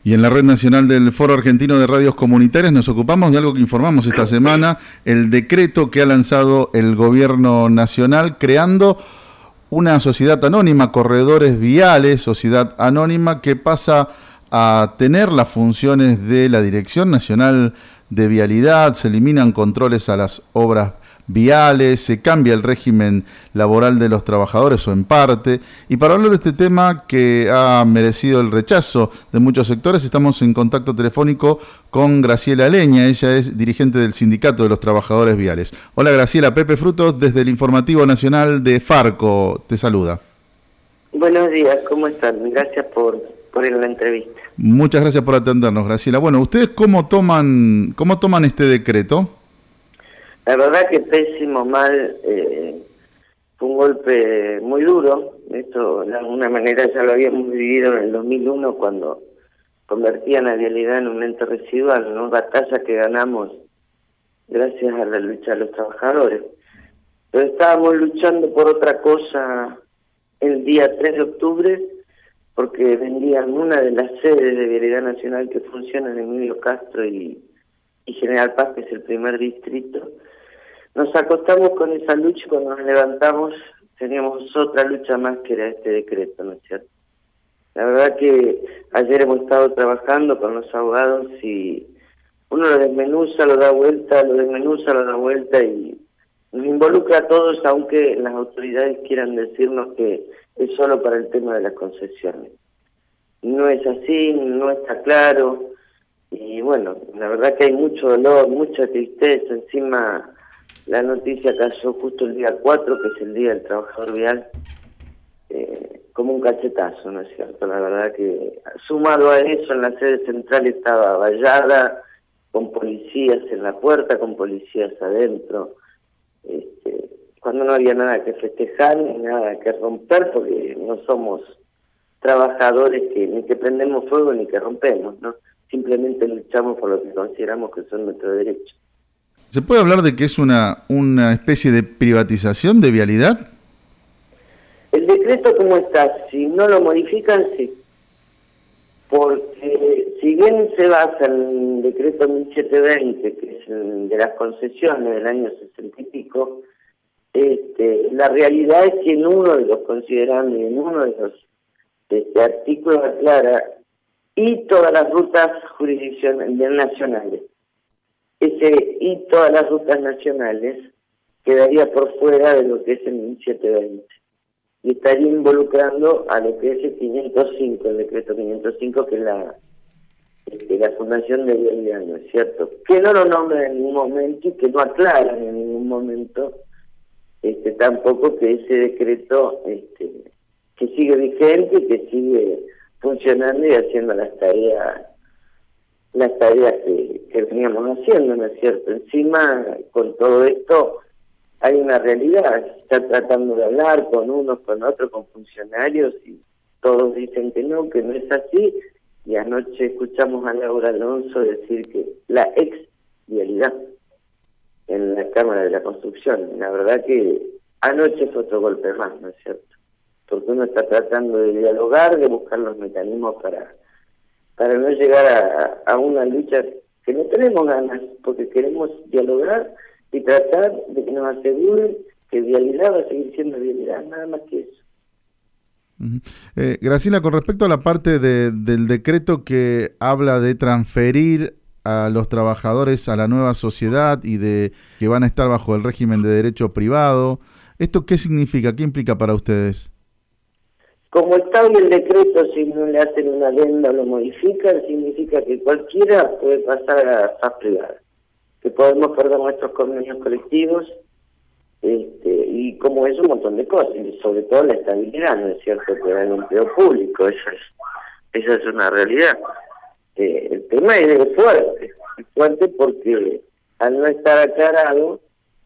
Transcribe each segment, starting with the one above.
Y en la Red Nacional del Foro Argentino de Radios Comunitarias nos ocupamos de algo que informamos esta semana, el decreto que ha lanzado el Gobierno Nacional creando una sociedad anónima, Corredores Viales, sociedad anónima que pasa a tener las funciones de la Dirección Nacional de Vialidad, se eliminan controles a las obras viales, se cambia el régimen laboral de los trabajadores o en parte. Y para hablar de este tema que ha merecido el rechazo de muchos sectores, estamos en contacto telefónico con Graciela Leña. Ella es dirigente del Sindicato de los Trabajadores Viales. Hola Graciela, Pepe Frutos desde el Informativo Nacional de Farco te saluda. Buenos días, ¿cómo están? Gracias por la entrevista. Muchas gracias por atendernos, Graciela. Bueno, ¿ustedes cómo toman este decreto? La verdad que pésimo, mal, fue un golpe muy duro. Esto de alguna manera ya lo habíamos vivido en el 2001 cuando convertían la vialidad en un ente residual, una batalla que ganamos gracias a la lucha de los trabajadores. Pero estábamos luchando por otra cosa el día 3 de octubre porque vendían una de las sedes de Vialidad Nacional que funciona en Emilio Castro y General Paz, que es el primer distrito. Nos acostamos con esa lucha y cuando nos levantamos teníamos otra lucha más que era este decreto, ¿no es cierto? La verdad que ayer hemos estado trabajando con los abogados y uno lo desmenuza, lo da vuelta, lo desmenuza, lo da vuelta y nos involucra a todos, aunque las autoridades quieran decirnos que es solo para el tema de las concesiones. No es así, no está claro y bueno, la verdad que hay mucho dolor, mucha tristeza. Encima la noticia cayó justo el día 4, que es el Día del Trabajador Vial, como un cachetazo, ¿no es cierto? La verdad que sumado a eso, en la sede central estaba vallada, con policías en la puerta, con policías adentro, cuando no había nada que festejar ni nada que romper, porque no somos trabajadores que ni que prendemos fuego ni que rompemos, ¿no? Simplemente luchamos por lo que consideramos que son nuestros derechos. ¿Se puede hablar de que es una especie de privatización de vialidad? El decreto como está, si no lo modifican, sí. Porque si bien se basa en el decreto 1720, que es el de las concesiones del año 60 y pico, la realidad es que en uno de los considerandos, en uno de los artículos aclara, y todas las rutas jurisdiccionales nacionales. Ese y todas las rutas nacionales quedaría por fuera de lo que es el 1720 y estaría involucrando a lo que es el 505, el decreto 505, que es la Fundación de Vialidad, ¿no es cierto? Que no lo nombran en ningún momento y que no aclaran en ningún momento tampoco que ese decreto que sigue vigente, que sigue funcionando y haciendo las tareas que veníamos haciendo, ¿no es cierto? Encima, con todo esto, hay una realidad. Se está tratando de hablar con unos, con otros, con funcionarios, y todos dicen que no es así. Y anoche escuchamos a Laura Alonso decir que la ex-vialidad en la Cámara de la Construcción. La verdad que anoche fue otro golpe más, ¿no es cierto? Porque uno está tratando de dialogar, de buscar los mecanismos para no llegar a una lucha que no tenemos ganas, porque queremos dialogar y tratar de que nos aseguren que vialidad va a seguir siendo vialidad, nada más que eso. Graciela, con respecto a la parte del decreto que habla de transferir a los trabajadores a la nueva sociedad y de que van a estar bajo el régimen de derecho privado, ¿esto qué significa? ¿Qué implica para ustedes? Como está hoy el decreto, si no le hacen una adenda o lo modifican, significa que cualquiera puede pasar a faz privada, que podemos perder nuestros convenios colectivos, y como es un montón de cosas, y sobre todo la estabilidad, ¿no es cierto?, que da el empleo público, esa es una realidad. El tema es fuerte porque al no estar aclarado,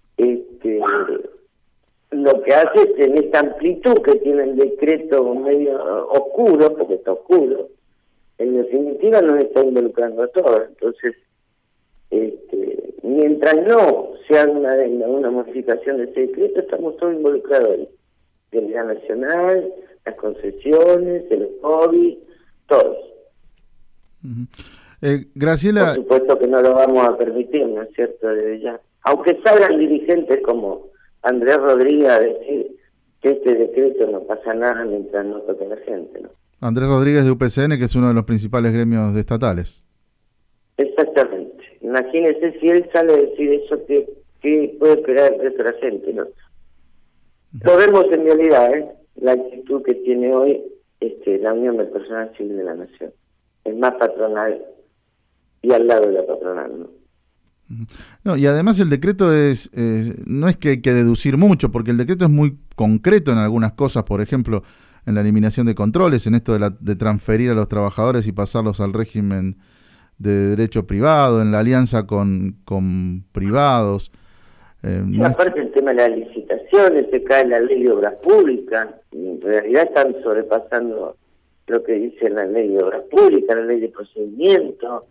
lo que hace es en esta amplitud que tiene el decreto medio oscuro, porque está oscuro, en definitiva nos está involucrando a todos. Entonces, mientras no se haga una modificación de ese decreto, estamos todos involucrados ahí. Vialidad Nacional, las concesiones, el hobby, todos. Uh-huh. Graciela... Por supuesto que no lo vamos a permitir, ¿no es cierto?, desde ya. Aunque salgan dirigentes como Andrés Rodríguez a decir que este decreto no pasa nada mientras no toque la gente, ¿no? Andrés Rodríguez de UPCN, que es uno de los principales gremios estatales. Exactamente. Imagínese si él sale a decir eso, que puede esperar el resto de la gente, ¿no? Lo vemos en realidad, la actitud que tiene hoy la Unión del Personal Civil de la Nación. Es más patronal y al lado de la patronal, ¿no? No, y además el decreto no es que hay que deducir mucho, porque el decreto es muy concreto en algunas cosas, por ejemplo, en la eliminación de controles, en esto de transferir a los trabajadores y pasarlos al régimen de derecho privado, en la alianza con privados. Y aparte el tema de las licitaciones, se cae la ley de obras públicas, en realidad están sobrepasando lo que dice la ley de obras públicas, la ley de procedimiento,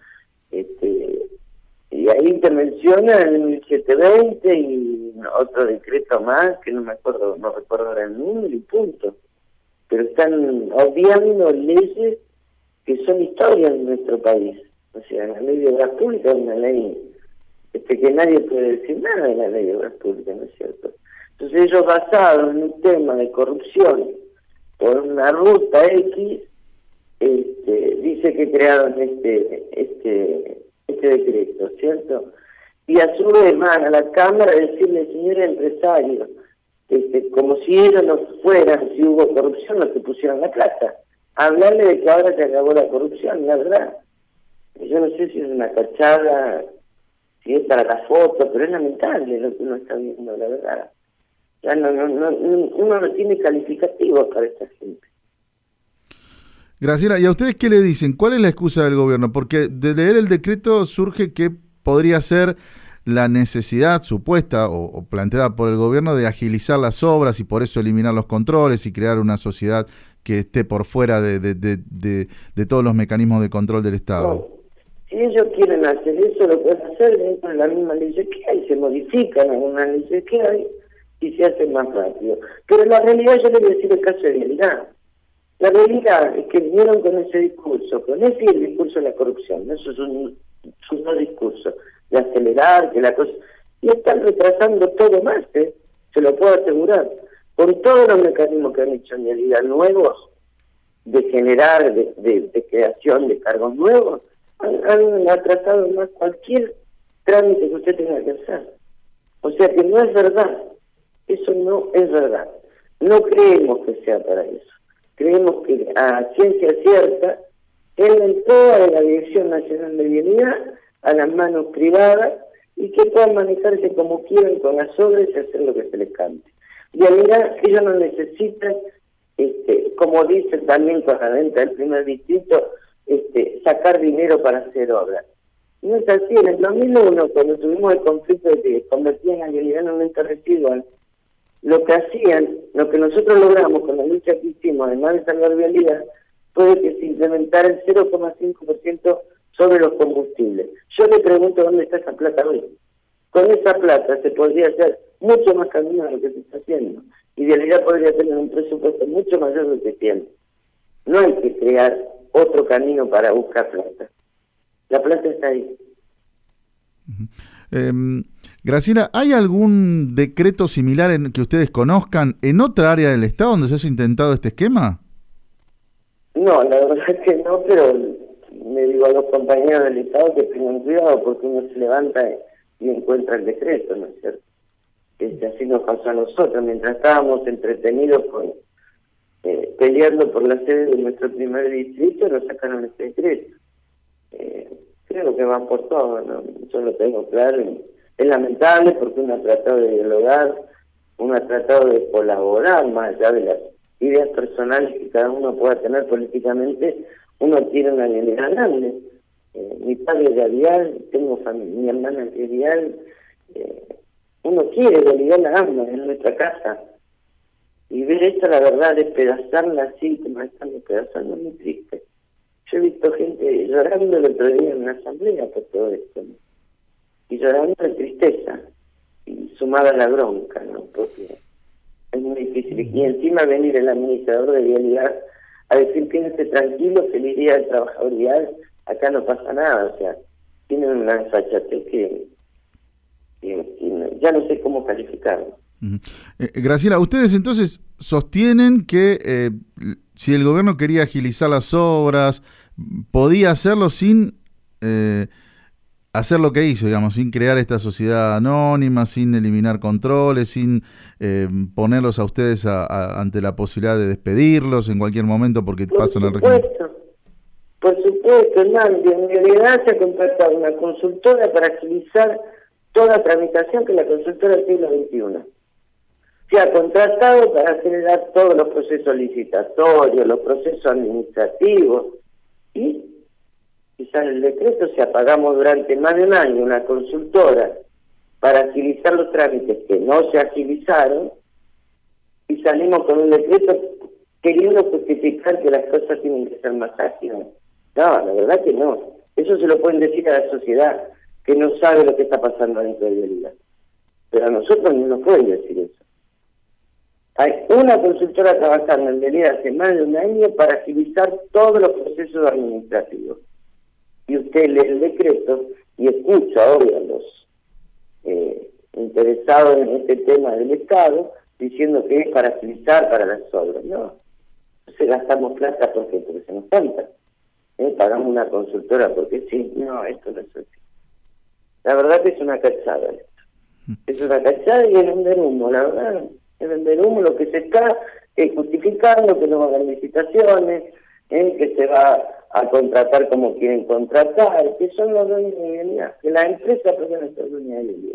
y ahí te menciona el 1720 y otro decreto más, que no recuerdo ahora el número y punto. Pero están obviando leyes que son historias en nuestro país. O sea, la ley de obras públicas es una ley que nadie puede decir nada de la ley de obras públicas, ¿no es cierto? Entonces ellos, basados en un tema de corrupción por una ruta X, dice que crearon este decreto, ¿cierto? Y a su vez van a la Cámara a decirle, señores empresarios, como si ellos no fueran, si hubo corrupción, los que pusieron la plata. Hablarle de que ahora se acabó la corrupción, la verdad. Yo no sé si es una cachada, si es para la foto, pero es lamentable lo que uno está viendo, la verdad. Ya uno no tiene calificativos para esta gente. Graciela, ¿y a ustedes qué le dicen? ¿Cuál es la excusa del gobierno? Porque de leer el decreto surge que podría ser la necesidad supuesta o planteada por el gobierno de agilizar las obras y por eso eliminar los controles y crear una sociedad que esté por fuera de todos los mecanismos de control del Estado. No. Si ellos quieren hacer eso, lo pueden hacer dentro de la misma ley que hay, se modifican algunas leyes que hay y se hace más rápido. Pero la realidad, yo le voy a decir el caso de realidad. La realidad es que vinieron con ese discurso, con ese y el discurso de la corrupción. Eso es un discurso de acelerar, que la cosa... Y están retrasando todo más, se lo puedo asegurar. Con todos los mecanismos que han hecho en realidad nuevos, de generar, de creación de cargos nuevos, han atrasado más cualquier trámite que usted tenga que hacer. O sea que no es verdad. Eso no es verdad. No creemos que sea para eso. Creemos que a ciencia cierta él entró a la Dirección Nacional de Vialidad a las manos privadas y que puedan manejarse como quieran con las obras y hacer lo que se les cante. Vialidad, ellos no necesitan, como dicen también con la venta del primer distrito, sacar dinero para hacer obras. No es así. En el 2001, cuando tuvimos el conflicto de que convertían la Vialidad en un ente residual, lo que hacían, lo que nosotros logramos con la lucha que hicimos, además de salvar Vialidad, fue que se implementara el 0,5% sobre los combustibles. Yo le pregunto dónde está esa plata hoy. Con esa plata se podría hacer mucho más camino de lo que se está haciendo. Y Vialidad podría tener un presupuesto mucho mayor del que tiene. No hay que crear otro camino para buscar plata. La plata está ahí. Graciela, ¿hay algún decreto similar que ustedes conozcan en otra área del Estado donde se haya intentado este esquema? No, la verdad es que no, pero me digo a los compañeros del Estado que tengan cuidado porque uno se levanta y encuentra el decreto, ¿no es cierto? Así nos pasó a nosotros, mientras estábamos entretenidos peleando por la sede de nuestro primer distrito, nos sacaron este decreto. Creo que van por todo, ¿no? Yo lo tengo claro. Es lamentable porque uno ha tratado de dialogar, uno ha tratado de colaborar más allá de las ideas personales que cada uno pueda tener políticamente. Uno tiene una realidad grande. Mi padre es de Avial, tengo mi hermana es de Avial. Uno quiere realidad la ama en nuestra casa. Y ver esto, la verdad, despedazarla así como están despedazando, es muy triste. Yo he visto gente llorando el otro día en una asamblea por todo esto, ¿no? Y llorando de tristeza, y sumada a la bronca, ¿no? Porque es muy difícil. Y encima venir el administrador de Vialidad a decir quédese tranquilo, feliz día del trabajador vial, acá no pasa nada, o sea, tienen una desfachatez que ya no sé cómo calificarlo. Graciela, ustedes entonces sostienen que si el gobierno quería agilizar las obras, podía hacerlo sin hacer lo que hizo, digamos, sin crear esta sociedad anónima, sin eliminar controles, sin ponerlos a ustedes ante la posibilidad de despedirlos en cualquier momento porque pasan al régimen. Por supuesto, Hernández, en realidad se ha contratado una consultora para agilizar toda tramitación que la consultora del siglo XXI. Se ha contratado para acelerar todos los procesos licitatorios, los procesos administrativos, y sale el decreto, o sea, pagamos durante más de un año una consultora para agilizar los trámites que no se agilizaron, y salimos con un decreto queriendo justificar que las cosas tienen que ser más ágiles. No, la verdad que no. Eso se lo pueden decir a la sociedad, que no sabe lo que está pasando dentro de Vialidad. Pero a nosotros no nos pueden decir eso. Hay una consultora trabajando en Vialidad hace más de un año para agilizar todos los procesos administrativos. Y usted lee el decreto y escucha, obvio, a los interesados en este tema del Estado, diciendo que es para agilizar para las obras. No. Entonces gastamos plata porque se nos canta. Pagamos una consultora porque sí. No, esto no es así. La verdad que es una cachada esto. Es una cachada y es vender humo, la verdad. Es vender humo. Lo que se está justificando, que no va a haber licitaciones, que se va a contratar como quieren contratar, que son los dueños de Vialidad, que la empresa pueden ser dueños de Vialidad.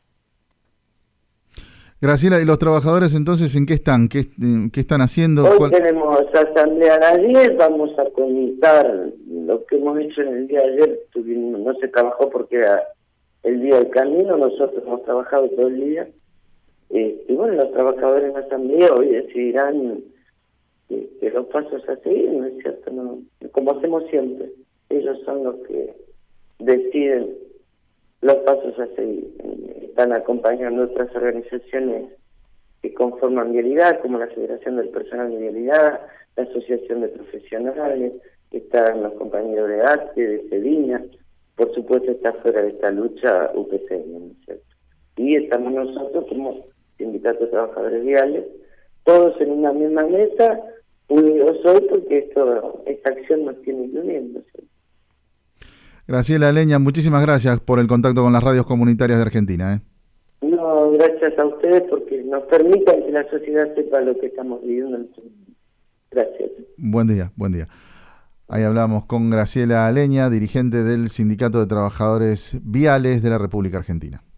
Graciela, ¿y los trabajadores entonces en qué están? ¿Qué están haciendo? Hoy tenemos asamblea a las 10, vamos a comentar lo que hemos hecho en el día de ayer. No se trabajó porque era el día del camino, nosotros hemos trabajado todo el día. Y bueno, los trabajadores en la asamblea hoy decidirán que los pasos a seguir, ¿no es cierto? No, como hacemos siempre, ellos son los que deciden los pasos a seguir. Están acompañando otras organizaciones que conforman Vialidad, como la Federación del Personal de Vialidad, la Asociación de Profesionales, están los compañeros de ATE, de Sedina, por supuesto está fuera de esta lucha UPC, ¿no es cierto? Y estamos nosotros como Sindicato de Trabajadores Viales, todos en una misma mesa, unidos hoy porque esta acción nos tiene uniendo, ¿cierto? Graciela Aleña, muchísimas gracias por el contacto con las radios comunitarias de Argentina. No, gracias a ustedes porque nos permiten que la sociedad sepa lo que estamos viviendo. Gracias. Buen día, buen día. Ahí hablamos con Graciela Aleña, dirigente del Sindicato de Trabajadores Viales de la República Argentina.